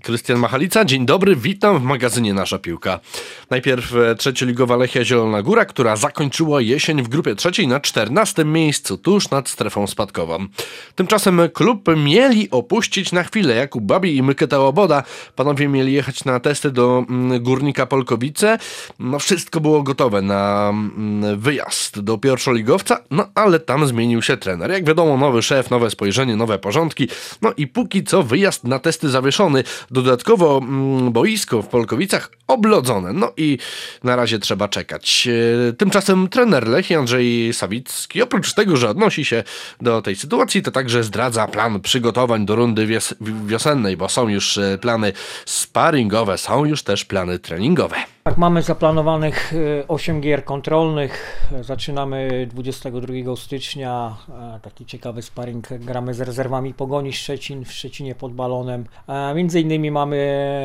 Krystian Machalica. Dzień dobry, witam w magazynie Nasza Piłka. Najpierw trzecioligowa Lechia Zielona Góra, która zakończyła jesień w grupie trzeciej na 14. miejscu, tuż nad strefą spadkową. Tymczasem klub mieli opuścić na chwilę Jakub Babi i Myketa Łoboda. Panowie mieli jechać na testy do Górnika Polkowice. No wszystko było gotowe na wyjazd do pierwszoligowca, no ale tam zmienił się trener. Jak wiadomo, nowy szef, nowe spojrzenie, nowe porządki. No i póki co wyjazd na testy zawieszony. Dodatkowo boisko w Polkowicach oblodzone. No i na razie trzeba czekać. Tymczasem trener Lechii Andrzej Sawicki, oprócz tego, że odnosi się do tej sytuacji, to także zdradza plan przygotowań do rundy wiosennej, bo są już plany sparingowe, są już też plany treningowe. Tak, mamy zaplanowanych 8 gier kontrolnych. Zaczynamy 22 stycznia. Taki ciekawy sparring. Gramy z rezerwami Pogoni Szczecin w Szczecinie pod Balonem. Między innymi mamy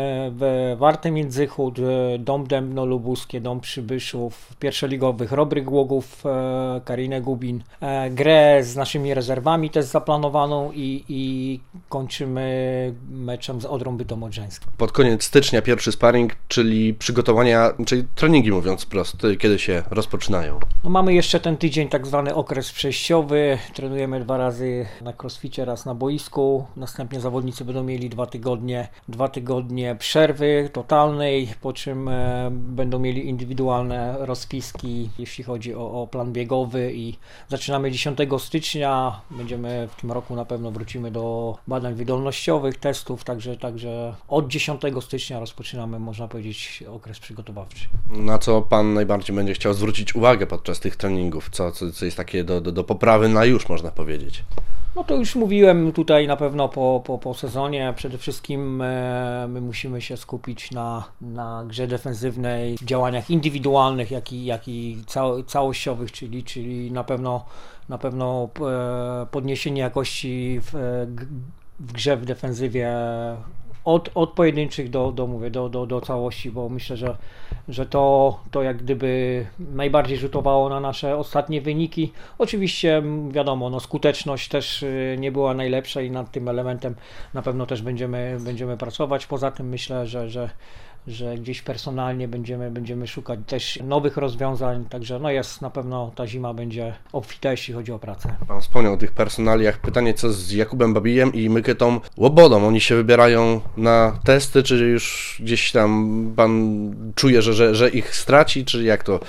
w Wartę Międzychód, Dom Dębno Lubuskie, Dom Przybyszów, pierwszoligowych Robry Głogów, Karinę Gubin. Grę z naszymi rezerwami też zaplanowaną i kończymy meczem z Odrą Bytom Odrzańskim. Pod koniec stycznia pierwszy sparring, czyli przygotowania, czyli treningi, mówiąc wprost, kiedy się rozpoczynają? No, mamy jeszcze ten tydzień, tak zwany okres przejściowy. Trenujemy 2 razy na crossficie, raz na boisku. Następnie zawodnicy będą mieli 2 tygodnie przerwy totalnej, po czym będą mieli indywidualne rozpiski, jeśli chodzi o plan biegowy, i zaczynamy 10 stycznia. Będziemy w tym roku, na pewno wrócimy do badań wydolnościowych, testów, także od 10 stycznia rozpoczynamy, można powiedzieć, okres przygotowawczy. Na co pan najbardziej będzie chciał zwrócić uwagę podczas tych treningów? Co jest takie do poprawy na już, można powiedzieć? No to już mówiłem tutaj na pewno po sezonie. Przede wszystkim my musimy się skupić na grze defensywnej, działaniach indywidualnych, jak i całościowych, czyli na pewno podniesienie jakości w grze w defensywie od pojedynczych do całości, bo myślę, że to jak gdyby najbardziej rzutowało na nasze ostatnie wyniki. Oczywiście wiadomo, no skuteczność też nie była najlepsza i nad tym elementem na pewno też będziemy pracować. Poza tym myślę, że gdzieś personalnie będziemy szukać też nowych rozwiązań, także no jest na pewno, ta zima będzie obfita, jeśli chodzi o pracę. Pan wspomniał o tych personaliach. Pytanie, co z Jakubem Babijem i Myketą Łobodą? Oni się wybierają na testy, czy już gdzieś tam pan czuje, że ich straci, czy jak to?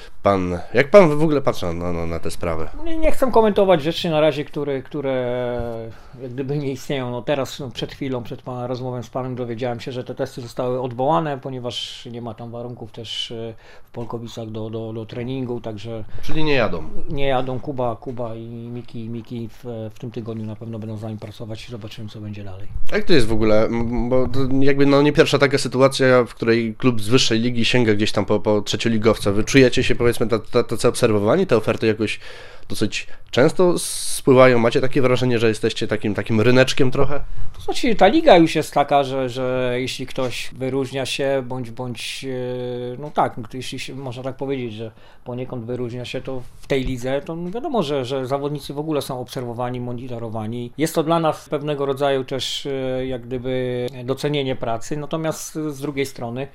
Jak pan w ogóle patrzy na te sprawy? Nie chcę komentować rzeczy na razie, które jak gdyby nie istnieją. No teraz, przed chwilą, przed pana rozmową z panem dowiedziałem się, że te testy zostały odwołane, ponieważ nie ma tam warunków też w Polkowicach do treningu, także... Czyli nie jadą? Nie jadą. Kuba i Miki w tym tygodniu na pewno będą z nami pracować i zobaczymy, co będzie dalej. Jak to jest w ogóle? Bo to jakby nie pierwsza taka sytuacja, w której klub z wyższej ligi sięga gdzieś tam po trzecioligowca. Wy czujecie się, powiedzmy, tacy obserwowani, te oferty jakoś dosyć często spływają? Macie takie wrażenie, że jesteście takim ryneczkiem trochę? To znaczy, ta liga już jest taka, że jeśli ktoś wyróżnia się, bądź no tak, jeśli można tak powiedzieć, że poniekąd wyróżnia się to w tej lidze, to wiadomo, że zawodnicy w ogóle są obserwowani, monitorowani. Jest to dla nas pewnego rodzaju też jak gdyby docenienie pracy, natomiast z drugiej strony,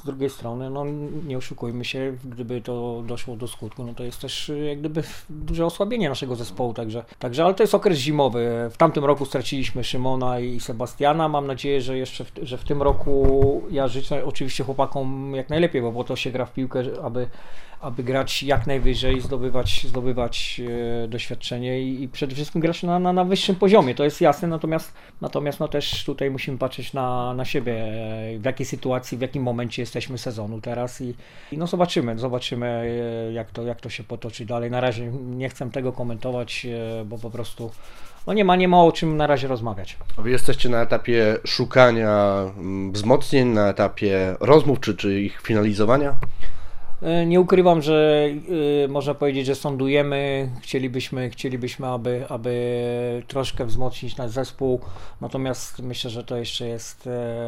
no nie oszukujmy się, gdyby to doszło do skutku, no to jest też jak gdyby duże osłabienie naszego zespołu, także ale to jest okres zimowy. W tamtym roku straciliśmy Szymona i Sebastiana. Mam nadzieję, że w tym roku, ja życzę oczywiście chłopakom jak najlepiej, bo po to się gra w piłkę, aby grać jak najwyżej, zdobywać doświadczenie i przede wszystkim grać na wyższym poziomie, to jest jasne, natomiast no też tutaj musimy patrzeć na siebie, w jakiej sytuacji, w jakim momencie jesteśmy sezonu teraz i no zobaczymy jak to się potoczy dalej. Na razie nie chcę tego komentować, bo po prostu no nie ma o czym na razie rozmawiać. Wy jesteście na etapie szukania wzmocnień, na etapie rozmów czy ich finalizowania? Nie ukrywam, że można powiedzieć, że sądujemy, chcielibyśmy, aby troszkę wzmocnić nasz zespół, natomiast myślę, że to jeszcze jest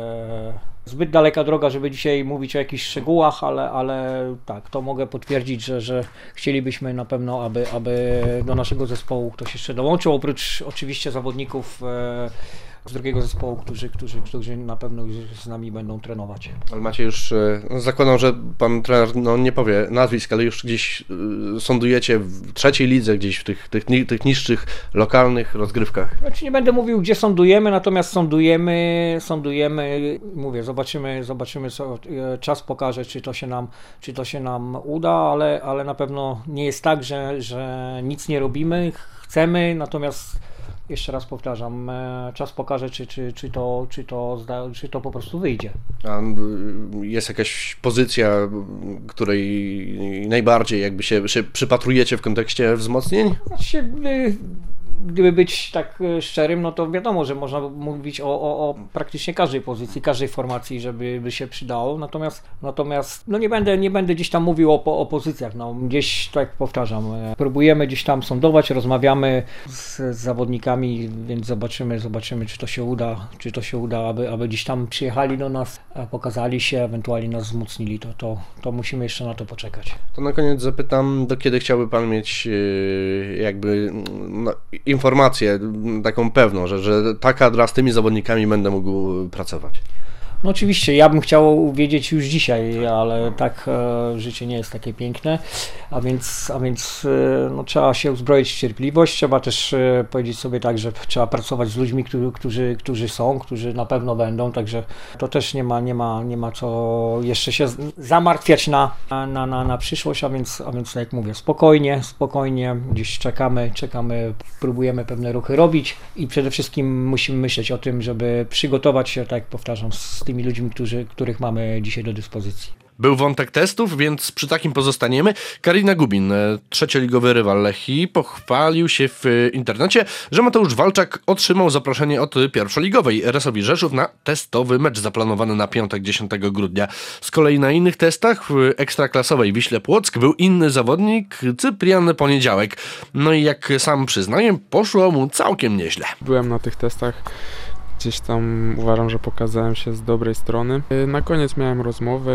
zbyt daleka droga, żeby dzisiaj mówić o jakichś szczegółach, ale tak, to mogę potwierdzić, że chcielibyśmy na pewno, aby do naszego zespołu ktoś jeszcze dołączył, oprócz oczywiście zawodników z drugiego zespołu, którzy na pewno już z nami będą trenować. Ale macie już, zakładam, że pan trener nie powie nazwisk, ale już gdzieś sądujecie w trzeciej lidze, gdzieś w tych niższych, lokalnych rozgrywkach. Znaczy nie będę mówił, gdzie sądujemy, natomiast sądujemy, mówię, zobaczymy co czas pokaże, czy to się nam uda, ale na pewno nie jest tak, że nic nie robimy, chcemy, natomiast jeszcze raz powtarzam, czas pokaże, czy to po prostu wyjdzie. A jest jakaś pozycja, której najbardziej jakby się przypatrujecie w kontekście wzmocnień? Znaczy, gdyby być tak szczerym, no to wiadomo, że można mówić o praktycznie każdej pozycji, każdej formacji, żeby się przydało, natomiast no nie będę gdzieś tam mówił o pozycjach, no gdzieś tak jak powtarzam, próbujemy gdzieś tam sądować, rozmawiamy z zawodnikami, więc zobaczymy czy to się uda, aby gdzieś tam przyjechali do nas, pokazali się, ewentualnie nas wzmocnili, to musimy jeszcze na to poczekać. To na koniec zapytam, do kiedy chciałby pan mieć jakby informację taką pewną, że ta kadra z tymi zawodnikami będę mógł pracować? No oczywiście, ja bym chciał wiedzieć już dzisiaj, ale tak życie nie jest takie piękne, a więc no, trzeba się uzbroić w cierpliwość, trzeba też powiedzieć sobie tak, że trzeba pracować z ludźmi, którzy na pewno będą, także to też nie ma co jeszcze się zamartwiać na przyszłość, a więc tak jak mówię, spokojnie, gdzieś czekamy, próbujemy pewne ruchy robić i przede wszystkim musimy myśleć o tym, żeby przygotować się, tak jak powtarzam, z tymi ludźmi, których mamy dzisiaj do dyspozycji. Był wątek testów, więc przy takim pozostaniemy. Karina Gubin, trzecioligowy rywal Lechii, pochwalił się w internecie, że Mateusz Walczak otrzymał zaproszenie od pierwszoligowej RS-owi Rzeszów na testowy mecz zaplanowany na piątek 10 grudnia. Z kolei na innych testach w ekstraklasowej Wiśle Płock był inny zawodnik, Cyprian Poniedziałek. No i jak sam przyznaje, poszło mu całkiem nieźle. Byłem na tych testach. Gdzieś tam uważam, że pokazałem się z dobrej strony. Na koniec miałem rozmowę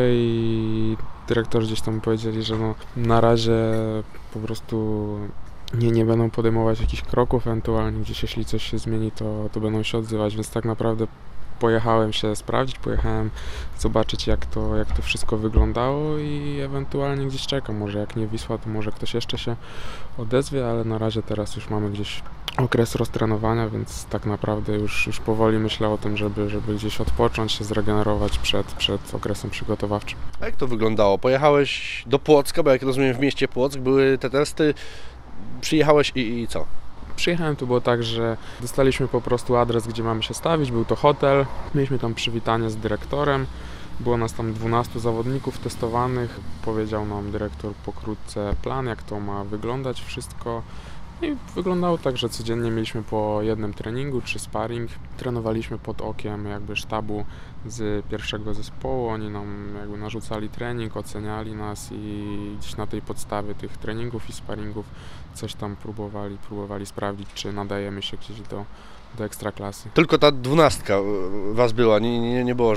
i dyrektorzy gdzieś tam powiedzieli, że no, na razie po prostu nie będą podejmować jakichś kroków, ewentualnie gdzieś jeśli coś się zmieni, to będą się odzywać, więc tak naprawdę pojechałem się sprawdzić, pojechałem zobaczyć jak to wszystko wyglądało i ewentualnie gdzieś czekam, może jak nie Wisła, to może ktoś jeszcze się odezwie, ale na razie teraz już mamy gdzieś okres roztrenowania, więc tak naprawdę już powoli myślę o tym, żeby gdzieś odpocząć, się zregenerować przed okresem przygotowawczym. A jak to wyglądało? Pojechałeś do Płocka, bo jak rozumiem w mieście Płock były te testy, przyjechałeś i co? Przyjechałem, to było tak, że dostaliśmy po prostu adres, gdzie mamy się stawić, był to hotel, mieliśmy tam przywitanie z dyrektorem, było nas tam 12 zawodników testowanych, powiedział nam dyrektor pokrótce plan, jak to ma wyglądać wszystko. I wyglądało tak, że codziennie mieliśmy po jednym treningu czy sparring. Trenowaliśmy pod okiem jakby sztabu z pierwszego zespołu. Oni nam jakby narzucali trening, oceniali nas i gdzieś na tej podstawie tych treningów i sparingów coś tam próbowali sprawdzić, czy nadajemy się gdzieś do ekstraklasy. Tylko ta 12 was była, nie było,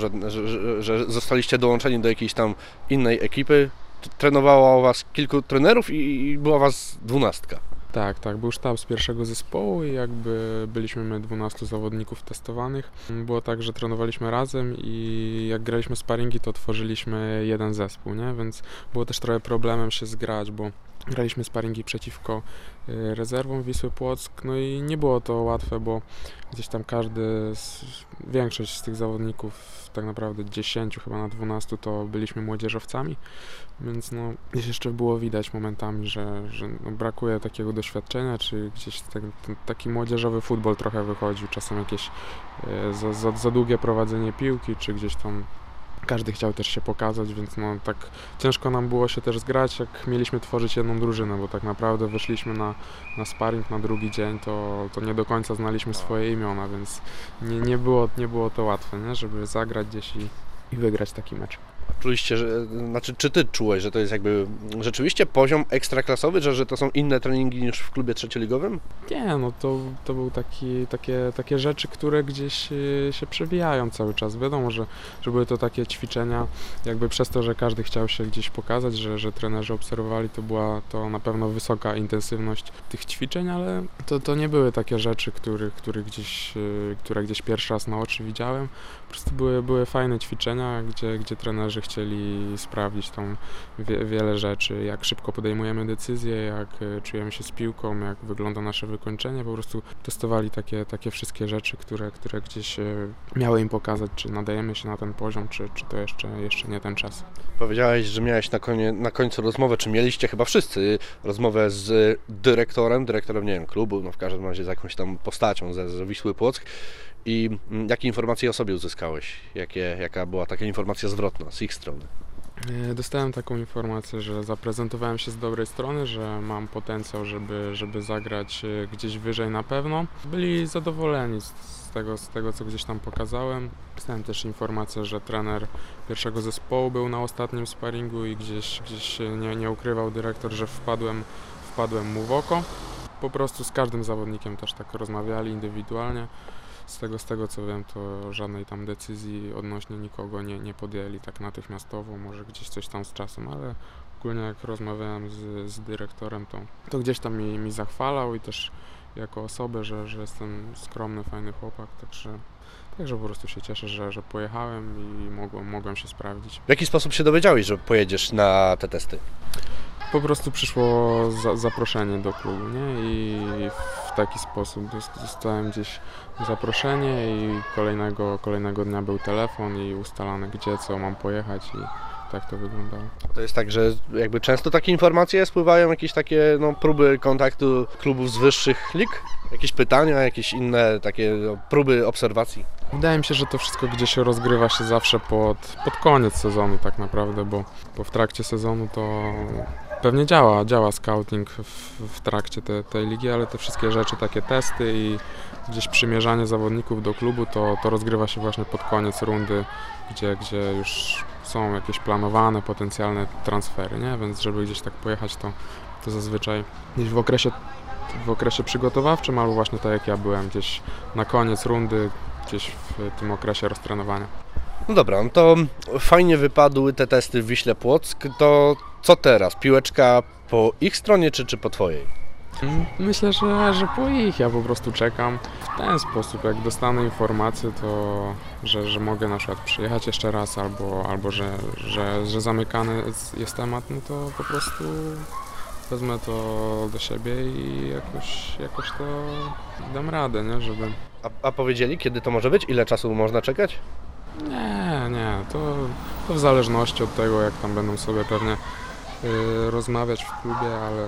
że zostaliście dołączeni do jakiejś tam innej ekipy. Trenowało was kilku trenerów i była was 12. Tak, był sztab z pierwszego zespołu i jakby byliśmy my 12 zawodników testowanych. Było tak, że trenowaliśmy razem i jak graliśmy sparingi, to tworzyliśmy jeden zespół, nie? Więc było też trochę problemem się zgrać, bo graliśmy sparingi przeciwko rezerwom Wisły Płock, no i nie było to łatwe, bo gdzieś tam większość z tych zawodników, tak naprawdę 10 chyba na 12 to byliśmy młodzieżowcami, więc no gdzieś jeszcze było widać momentami, że no, brakuje takiego doświadczenia, czy gdzieś taki młodzieżowy futbol trochę wychodził, czasem jakieś za długie prowadzenie piłki, czy gdzieś tam każdy chciał też się pokazać, więc no tak ciężko nam było się też zgrać, jak mieliśmy tworzyć jedną drużynę, bo tak naprawdę wyszliśmy na sparring na drugi dzień, to nie do końca znaliśmy swoje imiona, więc nie było to łatwe, nie? Żeby zagrać gdzieś i wygrać taki mecz. Czuliście, czy ty czułeś, że to jest jakby rzeczywiście poziom ekstraklasowy, że to są inne treningi niż w klubie trzecioligowym? Nie, no to był takie rzeczy, które gdzieś się przewijają cały czas. Wiadomo, że były to takie ćwiczenia, jakby przez to, że każdy chciał się gdzieś pokazać, że trenerzy obserwowali, to była to na pewno wysoka intensywność tych ćwiczeń, ale to nie były takie rzeczy, które gdzieś pierwszy raz na oczy widziałem. Po prostu były fajne ćwiczenia, gdzie trenerzy chcieli sprawdzić tam wiele rzeczy, jak szybko podejmujemy decyzje, jak czujemy się z piłką, jak wygląda nasze wykończenie. Po prostu testowali takie wszystkie rzeczy, które gdzieś miały im pokazać, czy nadajemy się na ten poziom, czy to jeszcze nie ten czas. Powiedziałeś, że miałeś na końcu rozmowę, czy mieliście chyba wszyscy rozmowę z dyrektorem, nie wiem, klubu, no w każdym razie z jakąś tam postacią z Wisły Płock. I jakie informacje o sobie uzyskałeś? Jaka była taka informacja zwrotna z ich strony? Dostałem taką informację, że zaprezentowałem się z dobrej strony, że mam potencjał, żeby zagrać gdzieś wyżej na pewno. Byli zadowoleni z tego, co gdzieś tam pokazałem. Dostałem też informację, że trener pierwszego zespołu był na ostatnim sparingu i gdzieś nie ukrywał dyrektor, że wpadłem mu w oko. Po prostu z każdym zawodnikiem też tak rozmawiali indywidualnie. Z tego co wiem, to żadnej tam decyzji odnośnie nikogo nie podjęli tak natychmiastowo, może gdzieś coś tam z czasem, ale ogólnie jak rozmawiałem z dyrektorem, to gdzieś tam mi zachwalał i też jako osobę, że jestem skromny, fajny chłopak, także po prostu się cieszę, że pojechałem i mogłem się sprawdzić. W jaki sposób się dowiedziałeś, że pojedziesz na te testy? Po prostu przyszło zaproszenie do klubu, nie? I w taki sposób dostałem gdzieś zaproszenie i kolejnego dnia był telefon i ustalane gdzie, co mam pojechać i tak to wyglądało. To jest tak, że jakby często takie informacje spływają, jakieś takie próby kontaktu klubów z wyższych lig? Jakieś pytania, jakieś inne takie próby obserwacji? Wydaje mi się, że to wszystko gdzieś rozgrywa się zawsze pod koniec sezonu tak naprawdę, bo w trakcie sezonu to pewnie działa scouting w trakcie tej ligi, ale te wszystkie rzeczy, takie testy i gdzieś przymierzanie zawodników do klubu, to rozgrywa się właśnie pod koniec rundy, gdzie już są jakieś planowane, potencjalne transfery, nie? Więc żeby gdzieś tak pojechać, to zazwyczaj gdzieś w okresie przygotowawczym, albo właśnie tak jak ja byłem, gdzieś na koniec rundy, gdzieś w tym okresie roztrenowania. No dobra, no to fajnie wypadły te testy w Wiśle Płock, to co teraz? Piłeczka po ich stronie czy po twojej? Myślę, że po ich. Ja po prostu czekam w ten sposób. Jak dostanę informację, to że mogę na przykład przyjechać jeszcze raz albo że zamykany jest temat, no to po prostu wezmę to do siebie i jakoś to dam radę, nie? Żeby... A powiedzieli, kiedy to może być? Ile czasu można czekać? Nie, to w zależności od tego, jak tam będą sobie pewnie rozmawiać w klubie, ale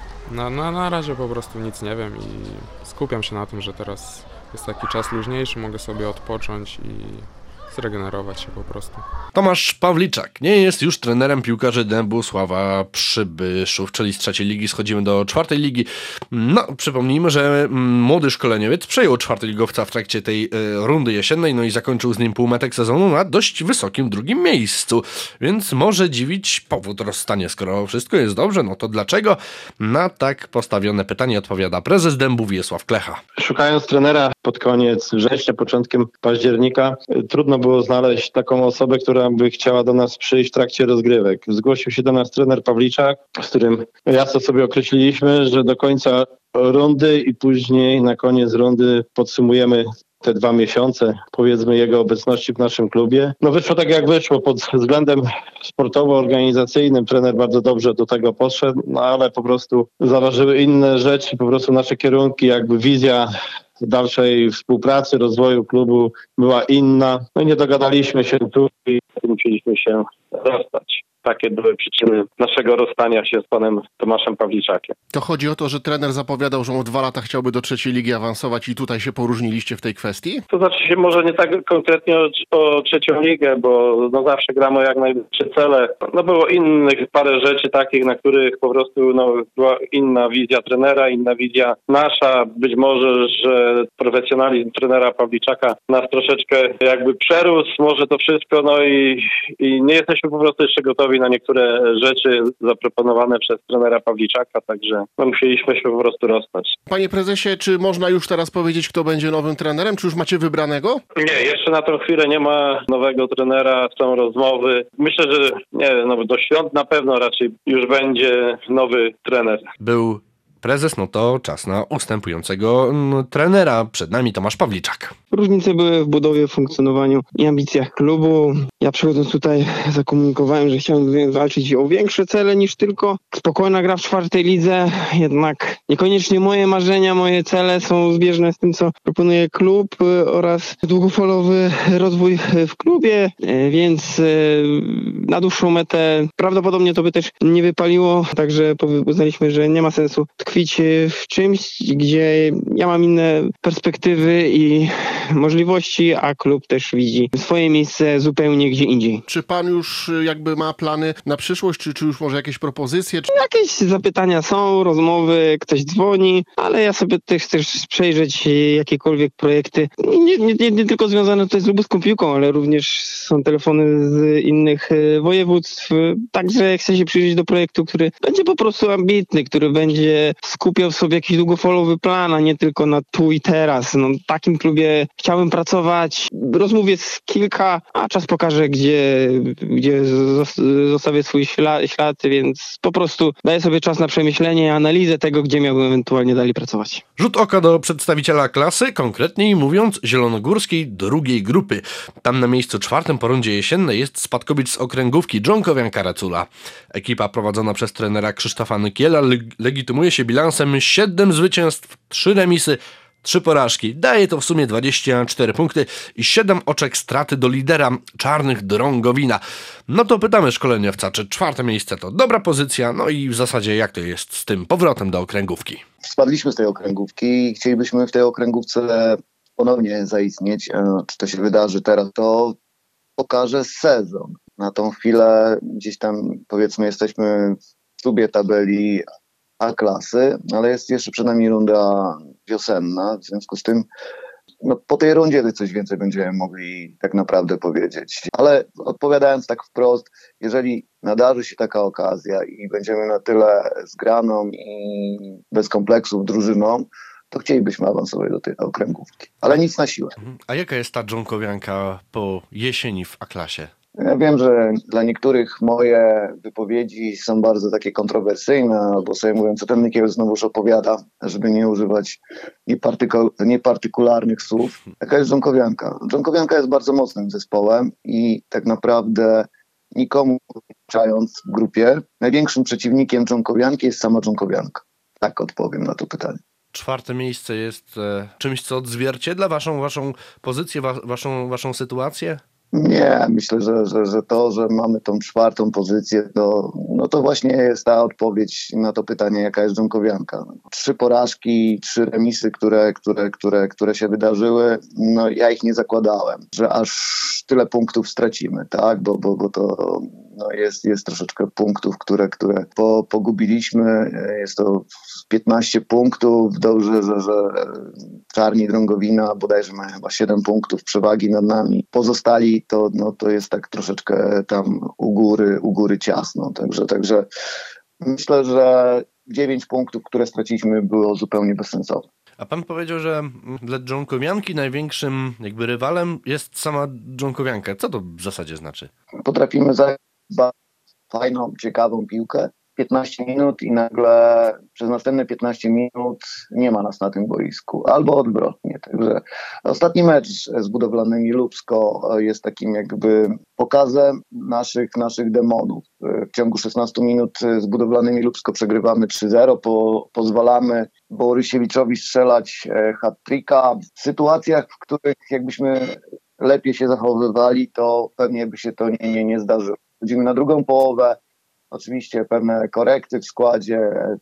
na razie po prostu nic nie wiem i skupiam się na tym, że teraz jest taki czas luźniejszy, mogę sobie odpocząć i zregenerować się po prostu. Tomasz Pawliczak nie jest już trenerem piłkarzy Dębusława Przybyszów, czyli z 3. ligi schodzimy do 4. ligi. No, przypomnijmy, że młody szkoleniowiec przejął 4-ligowca w trakcie tej rundy jesiennej, no i zakończył z nim półmetek sezonu na dość wysokim 2. miejscu, więc może dziwić powód rozstania. Skoro wszystko jest dobrze, no to dlaczego? Na tak postawione pytanie odpowiada prezes Dębów Wiesław Klecha. Szukając trenera pod koniec września, początkiem października, trudno było znaleźć taką osobę, która by chciała do nas przyjść w trakcie rozgrywek. Zgłosił się do nas trener Pawliczak, z którym jasno sobie określiliśmy, że do końca rundy i później na koniec rundy podsumujemy te 2 miesiące, powiedzmy, jego obecności w naszym klubie. No wyszło tak jak wyszło, pod względem sportowo-organizacyjnym trener bardzo dobrze do tego podszedł, no ale po prostu zaważyły inne rzeczy, po prostu nasze kierunki, jakby wizja dalszej współpracy, rozwoju klubu była inna. No i nie dogadaliśmy się tu i musieliśmy się rozstać. takie były przyczyny naszego rozstania się z panem Tomaszem Pawliczakiem. To chodzi o to, że trener zapowiadał, że on 2 lata chciałby do trzeciej ligi awansować i tutaj się poróżniliście w tej kwestii? To znaczy się może nie tak konkretnie o trzecią ligę, bo no zawsze gramy o jak najwyższe cele. No było innych parę rzeczy takich, na których po prostu była inna wizja trenera, inna wizja nasza. Być może, że profesjonalizm trenera Pawliczaka nas troszeczkę jakby przerósł, może to wszystko, i nie jesteśmy po prostu jeszcze gotowi na niektóre rzeczy zaproponowane przez trenera Pawliczaka, także musieliśmy się po prostu rozstać. Panie prezesie, czy można już teraz powiedzieć, kto będzie nowym trenerem? Czy już macie wybranego? Nie, jeszcze na tą chwilę nie ma nowego trenera, są rozmowy. Myślę, że do świąt na pewno raczej już będzie nowy trener. Był prezes, no to czas na ustępującego trenera. Przed nami Tomasz Pawliczak. Różnice były w budowie, funkcjonowaniu i ambicjach klubu. Ja przychodząc tutaj zakomunikowałem, że chciałem walczyć o większe cele niż tylko spokojna gra w 4. lidze. Jednak niekoniecznie moje marzenia, moje cele są zbieżne z tym, co proponuje klub oraz długofalowy rozwój w klubie, więc na dłuższą metę prawdopodobnie to by też nie wypaliło, także uznaliśmy, że nie ma sensu tkwić w czymś, gdzie ja mam inne perspektywy i możliwości, a klub też widzi swoje miejsce zupełnie gdzie indziej. Czy pan już jakby ma plany na przyszłość, czy już może jakieś propozycje? Jakieś zapytania są, rozmowy, ktoś dzwoni, ale ja sobie też chcę przejrzeć jakiekolwiek projekty. Nie tylko związane tutaj z lubuską piłką, ale również są telefony z innych województw. Także chcę się przyjrzeć do projektu, który będzie po prostu ambitny, który będzie skupiał w sobie jakiś długofalowy plan, a nie tylko na tu i teraz. W takim klubie chciałbym pracować. Rozmów jest kilka, a czas pokaże, gdzie zostawię swój ślad, więc po prostu daję sobie czas na przemyślenie i analizę tego, gdzie miałbym ewentualnie dalej pracować. Rzut oka do przedstawiciela klasy, konkretniej mówiąc zielonogórskiej drugiej grupy. Tam na miejscu 4 po rundzie jesiennej jest spadkowiec z okręgówki Dżonkowian-Karacula. Ekipa prowadzona przez trenera Krzysztofa Nykiela legitymuje się bilansem 7 zwycięstw, 3 remisy, 3 porażki. Daje to w sumie 24 punkty i 7 oczek straty do lidera czarnych Drągowina. No to pytamy szkoleniowca, czy 4 miejsce to dobra pozycja, no i w zasadzie jak to jest z tym powrotem do okręgówki? Spadliśmy z tej okręgówki i chcielibyśmy w tej okręgówce ponownie zaistnieć. Czy to się wydarzy teraz, to pokaże sezon. Na tą chwilę gdzieś tam powiedzmy jesteśmy w tubie tabeli A-klasy, ale jest jeszcze przed nami runda wiosenna, w związku z tym po tej rundzie coś więcej będziemy mogli tak naprawdę powiedzieć. Ale odpowiadając tak wprost, jeżeli nadarzy się taka okazja i będziemy na tyle zgraną i bez kompleksów drużyną, to chcielibyśmy awansować do tej okręgówki. Ale nic na siłę. A jaka jest ta dżonkowianka po jesieni w A-klasie? Ja wiem, że dla niektórych moje wypowiedzi są bardzo takie kontrowersyjne, albo sobie mówią, co ten Nykiel znowuż opowiada, żeby nie używać niepartykularnych słów. Jaka jest dżonkowianka? Dżonkowianka jest bardzo mocnym zespołem i tak naprawdę nikomu wliczając w grupie, największym przeciwnikiem dżonkowianki jest sama dżonkowianka. Tak odpowiem na to pytanie. 4 miejsce jest czymś, co odzwierciedla waszą pozycję, waszą sytuację? Nie, myślę, że to, że mamy tą 4 pozycję, to właśnie jest ta odpowiedź na to pytanie, jaka jest dżonkowianka. 3 porażki, 3 remisy, które się wydarzyły, ja ich nie zakładałem, że aż tyle punktów stracimy, tak, bo to jest troszeczkę punktów, które pogubiliśmy. Jest to 15 punktów. Dobrze, że czarni Drągowina bodajże mają chyba 7 punktów przewagi nad nami. Pozostali to jest tak troszeczkę tam u góry ciasno. Także myślę, że 9 punktów, które straciliśmy, było zupełnie bezsensowne. A pan powiedział, że dla dżonkowianki największym jakby rywalem jest sama dżonkowianka. Co to w zasadzie znaczy? Potrafimy zagrać fajną, ciekawą piłkę, 15 minut i nagle przez następne 15 minut nie ma nas na tym boisku, albo odwrotnie. Także ostatni mecz z Budowlanymi Lubsko jest takim jakby pokazem naszych demonów. W ciągu 16 minut z Budowlanymi Lubsko przegrywamy 3-0, pozwalamy Borysiewiczowi strzelać hat-tricka. W sytuacjach, w których jakbyśmy lepiej się zachowywali, to pewnie by się to nie zdarzyło. Wchodzimy na drugą połowę. Oczywiście pewne korekty w składzie,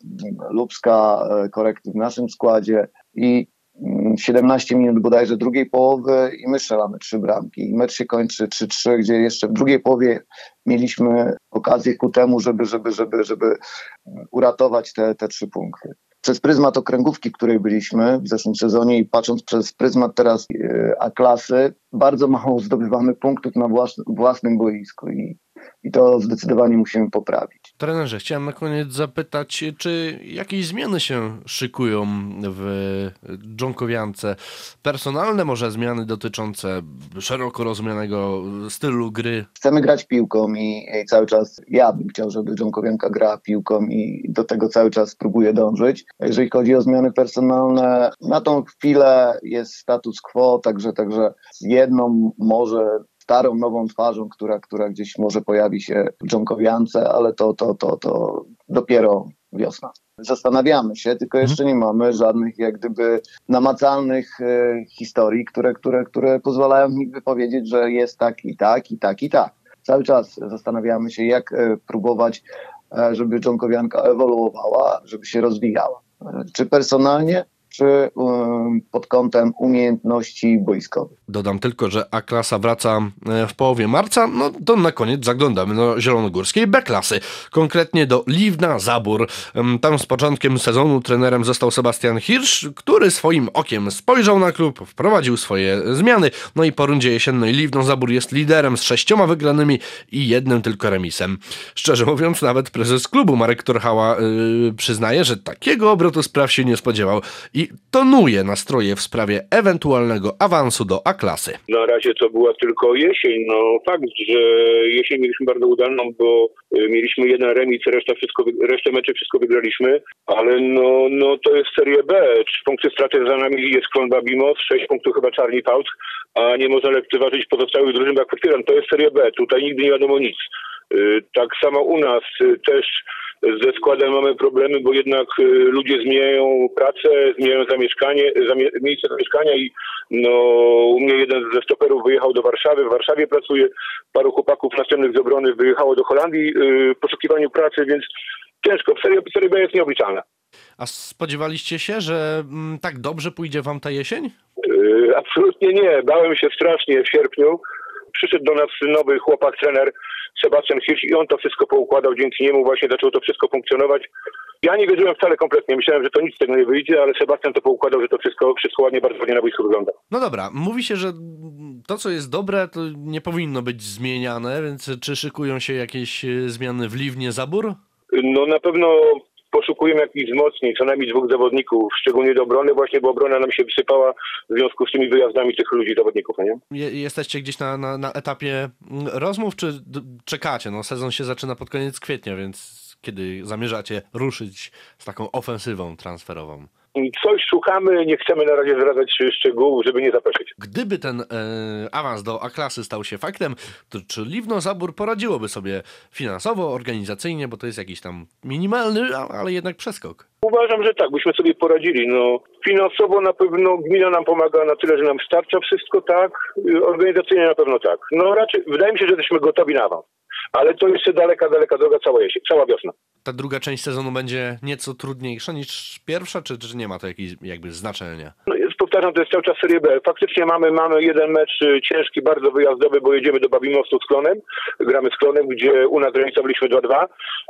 Lubska korekty w naszym składzie i 17 minut bodajże drugiej połowy i my strzelamy 3 bramki. I mecz się kończy 3-3, gdzie jeszcze w drugiej połowie mieliśmy okazję ku temu, żeby uratować te 3 punkty. Przez pryzmat okręgówki, w której byliśmy w zeszłym sezonie i patrząc przez pryzmat teraz A-klasy, bardzo mało zdobywamy punktów na własnym boisku i to zdecydowanie musimy poprawić. Trenerze, chciałem na koniec zapytać, czy jakieś zmiany się szykują w Dżonkowiance? Personalne może zmiany dotyczące szeroko rozumianego stylu gry? Chcemy grać piłką i cały czas ja bym chciał, żeby Dżonkowianka grała piłką i do tego cały czas próbuję dążyć. Jeżeli chodzi o zmiany personalne, na tą chwilę jest status quo, także z jedną może starą, nową twarzą, która gdzieś może pojawi się w Dżonkowiance, ale to dopiero wiosna. Zastanawiamy się, tylko jeszcze nie mamy żadnych jak gdyby namacalnych historii, które pozwalają mi wypowiedzieć, że jest tak i tak i tak i tak. Cały czas zastanawiamy się, jak próbować, żeby Dżonkowianka ewoluowała, żeby się rozwijała. Czy personalnie, czy pod kątem umiejętności boiskowych. Dodam tylko, że A-klasa wraca w połowie marca, no to na koniec zaglądamy do zielonogórskiej B-klasy, konkretnie do Livna Zabór. Tam z początkiem sezonu trenerem został Sebastian Hirsch, który swoim okiem spojrzał na klub, wprowadził swoje zmiany, no i po rundzie jesiennej Livno Zabór jest liderem z 6 wygranymi i 1 tylko remisem. Szczerze mówiąc, nawet prezes klubu Marek Torchała przyznaje, że takiego obrotu spraw się nie spodziewał i tonuje nastroje w sprawie ewentualnego awansu do A-klasy. Na razie to była tylko jesień. No fakt, że jesień mieliśmy bardzo udaną, bo mieliśmy 1 remis, resztę meczy wszystko wygraliśmy, ale no to jest Serie B. 3 punkty straty za nami jest Klon Babimos, 6 punktów chyba Czarni Fałd, a nie można lekceważyć pozostałych drużyn jak Potwieram. To jest Serie B. Tutaj nigdy nie wiadomo nic. Tak samo u nas też ze składem mamy problemy, bo jednak ludzie zmieniają pracę, zmieniają miejsce zamieszkania i u mnie jeden ze stoperów wyjechał do Warszawy, w Warszawie pracuje, paru chłopaków następnych z obrony wyjechało do Holandii w poszukiwaniu pracy, więc ciężko, Serie B jest nieobliczalna. A spodziewaliście się, że tak dobrze pójdzie wam ta jesień? Absolutnie nie, bałem się strasznie w sierpniu. Przyszedł do nas nowy chłopak, trener Sebastian Hirsch i on to wszystko poukładał, dzięki niemu właśnie zaczęło to wszystko funkcjonować. Ja nie wierzyłem wcale kompletnie, myślałem, że to nic z tego nie wyjdzie, ale Sebastian to poukładał, że to wszystko ładnie, bardzo ładnie na boisku wygląda. No dobra, mówi się, że to co jest dobre, to nie powinno być zmieniane, więc czy szykują się jakieś zmiany w Livnie Zabór? No na pewno poszukujemy jakichś wzmocnień, co najmniej 2 zawodników, szczególnie do obrony właśnie, bo obrona nam się wysypała w związku z tymi wyjazdami tych ludzi, zawodników, nie? Jesteście gdzieś na etapie rozmów, czy czekacie? No sezon się zaczyna pod koniec kwietnia, więc kiedy zamierzacie ruszyć z taką ofensywą transferową? Coś szukamy, nie chcemy na razie zdradzać szczegółów, żeby nie zapeszyć. Gdyby ten awans do A-klasy stał się faktem, to czy Livno Zabór poradziłoby sobie finansowo, organizacyjnie, bo to jest jakiś tam minimalny, ale jednak przeskok? Uważam, że tak, byśmy sobie poradzili. Finansowo na pewno gmina nam pomaga na tyle, że nam starcza wszystko, tak. Organizacyjnie na pewno tak. Raczej wydaje mi się, że jesteśmy gotowi na awans. Ale to jeszcze daleka droga, cała wiosna. Ta druga część sezonu będzie nieco trudniejsza niż pierwsza, czy nie ma to jakiegoś jakby znaczenia? Powtarzam, to jest cały czas Serie B. Faktycznie mamy 1 mecz ciężki, bardzo wyjazdowy, bo jedziemy do Babimostu z Klonem. Gramy z Klonem, gdzie u nas remisowaliśmy 2-2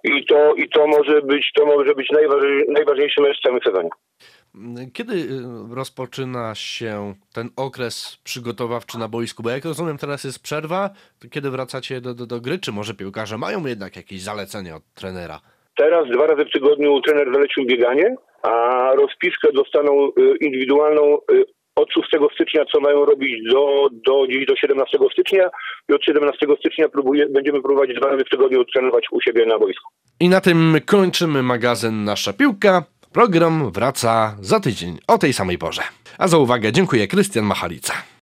i to może być najważniejszy mecz w całym sezonie. Kiedy rozpoczyna się ten okres przygotowawczy na boisku? Bo jak rozumiem, teraz jest przerwa, to kiedy wracacie do gry? Czy może piłkarze mają jednak jakieś zalecenia od trenera? Teraz 2 razy w tygodniu trener zalecił bieganie, a rozpiskę dostaną indywidualną od 6 stycznia, co mają robić do 17 stycznia i od 17 stycznia będziemy próbować 2 razy w tygodniu trenować u siebie na boisku. I na tym kończymy magazyn Nasza Piłka. Program wraca za tydzień o tej samej porze. A za uwagę dziękuję Krystian Machalica.